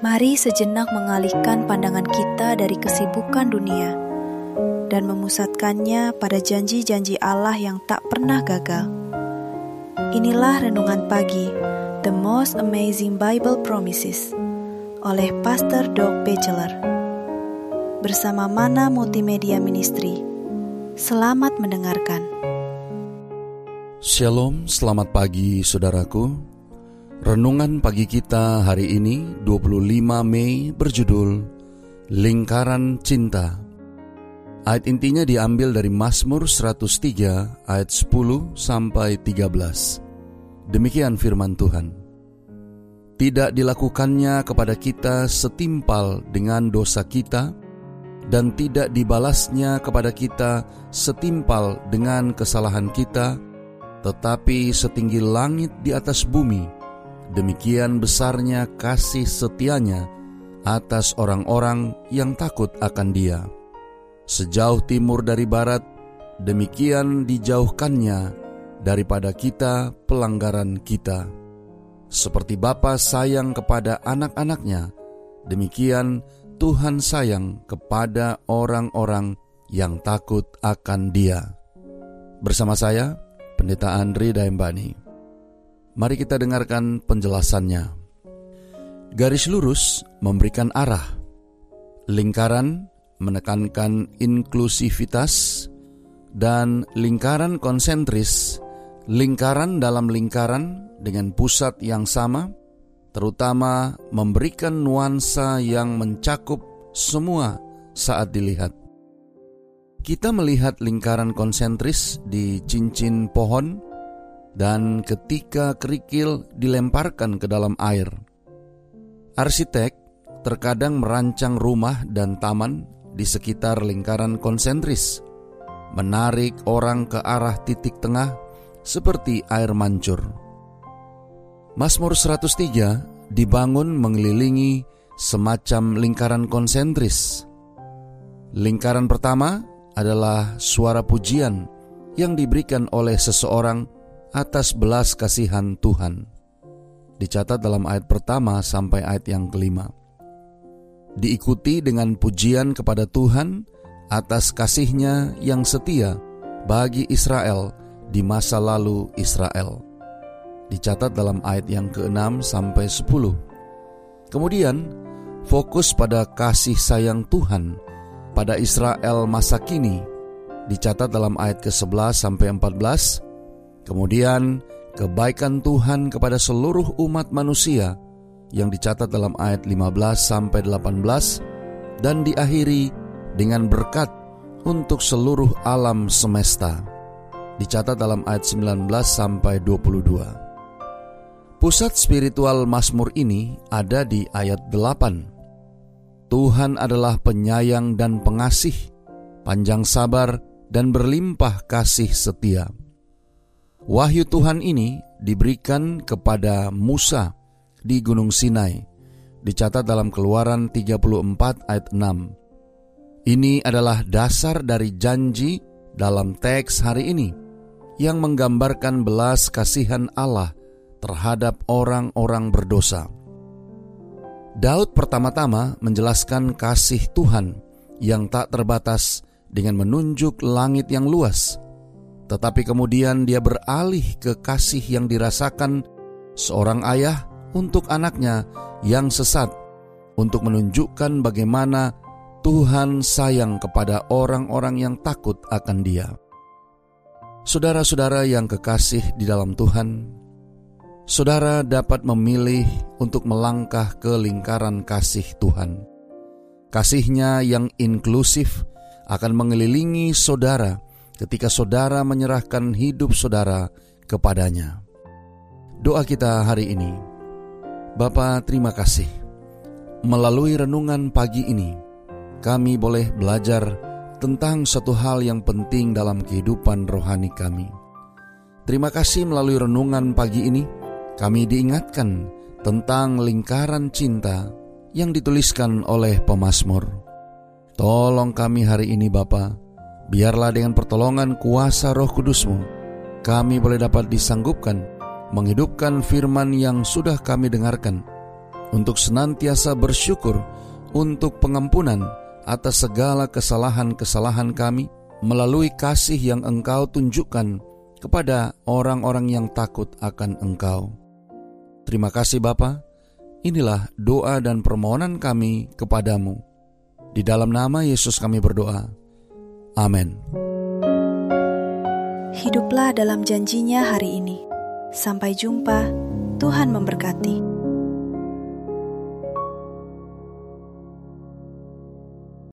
Mari sejenak mengalihkan pandangan kita dari kesibukan dunia dan memusatkannya pada janji-janji Allah yang tak pernah gagal. Inilah Renungan Pagi, The Most Amazing Bible Promises, oleh Pastor Doug Batchelor. Bersama Mana Multimedia Ministry. Selamat mendengarkan. Shalom, selamat pagi saudaraku. Renungan pagi kita hari ini 25 Mei berjudul Lingkaran Cinta. Ayat intinya diambil dari Mazmur 103 ayat 10 sampai 13. Demikian firman Tuhan. Tidak dilakukannya kepada kita setimpal dengan dosa kita, dan tidak dibalasnya kepada kita setimpal dengan kesalahan kita, tetapi setinggi langit di atas bumi, demikian besarnya kasih setianya atas orang-orang yang takut akan Dia. Sejauh timur dari barat, demikian dijauhkannya daripada kita pelanggaran kita. Seperti Bapa sayang kepada anak-anaknya, demikian Tuhan sayang kepada orang-orang yang takut akan Dia. Bersama saya, Pendeta Andri Dayembani. Mari kita dengarkan penjelasannya. Garis lurus memberikan arah. Lingkaran menekankan inklusivitas, dan lingkaran konsentris, lingkaran dalam lingkaran dengan pusat yang sama, terutama memberikan nuansa yang mencakup semua saat dilihat. Kita melihat lingkaran konsentris di cincin pohon dan ketika kerikil dilemparkan ke dalam air. Arsitek terkadang merancang rumah dan taman di sekitar lingkaran konsentris, menarik orang ke arah titik tengah seperti air mancur. Mazmur 103 dibangun mengelilingi semacam lingkaran konsentris. Lingkaran pertama adalah suara pujian yang diberikan oleh seseorang atas belas kasihan Tuhan. Dicatat dalam ayat pertama sampai ayat yang kelima. Diikuti dengan pujian kepada Tuhan atas kasih-Nya yang setia bagi Israel di masa lalu Israel. Dicatat dalam ayat yang ke-6 sampai 10. Kemudian, fokus pada kasih sayang Tuhan pada Israel masa kini. Dicatat dalam ayat ke-11 sampai 14. Kemudian, kebaikan Tuhan kepada seluruh umat manusia yang dicatat dalam ayat 15 sampai 18, dan diakhiri dengan berkat untuk seluruh alam semesta. Dicatat dalam ayat 19 sampai 22. Pusat spiritual Mazmur ini ada di ayat 8. Tuhan adalah penyayang dan pengasih, panjang sabar dan berlimpah kasih setia. Wahyu Tuhan ini diberikan kepada Musa di Gunung Sinai, dicatat dalam Keluaran 34 ayat 6. Ini adalah dasar dari janji dalam teks hari ini yang menggambarkan belas kasihan Allah terhadap orang-orang berdosa. Daud pertama-tama menjelaskan kasih Tuhan yang tak terbatas dengan menunjuk langit yang luas. Tetapi kemudian dia beralih ke kasih yang dirasakan seorang ayah untuk anaknya yang sesat, untuk menunjukkan bagaimana Tuhan sayang kepada orang-orang yang takut akan Dia. Saudara-saudara yang kekasih di dalam Tuhan, saudara dapat memilih untuk melangkah ke lingkaran kasih Tuhan. Kasih-Nya yang inklusif akan mengelilingi saudara ketika saudara menyerahkan hidup saudara kepadanya. Doa kita hari ini. Bapa, terima kasih. Melalui renungan pagi ini, kami boleh belajar tentang satu hal yang penting dalam kehidupan rohani kami. Terima kasih melalui renungan pagi ini, kami diingatkan tentang lingkaran cinta yang dituliskan oleh pemazmur. Tolong kami hari ini Bapa, biarlah dengan pertolongan kuasa Roh Kudus-Mu, kami boleh dapat disanggupkan menghidupkan firman yang sudah kami dengarkan, untuk senantiasa bersyukur untuk pengampunan atas segala kesalahan-kesalahan kami melalui kasih yang Engkau tunjukkan kepada orang-orang yang takut akan Engkau. Terima kasih Bapa. Inilah doa dan permohonan kami kepadamu. Di dalam nama Yesus kami berdoa. Amin. Hiduplah dalam janjinya hari ini. Sampai jumpa. Tuhan memberkati.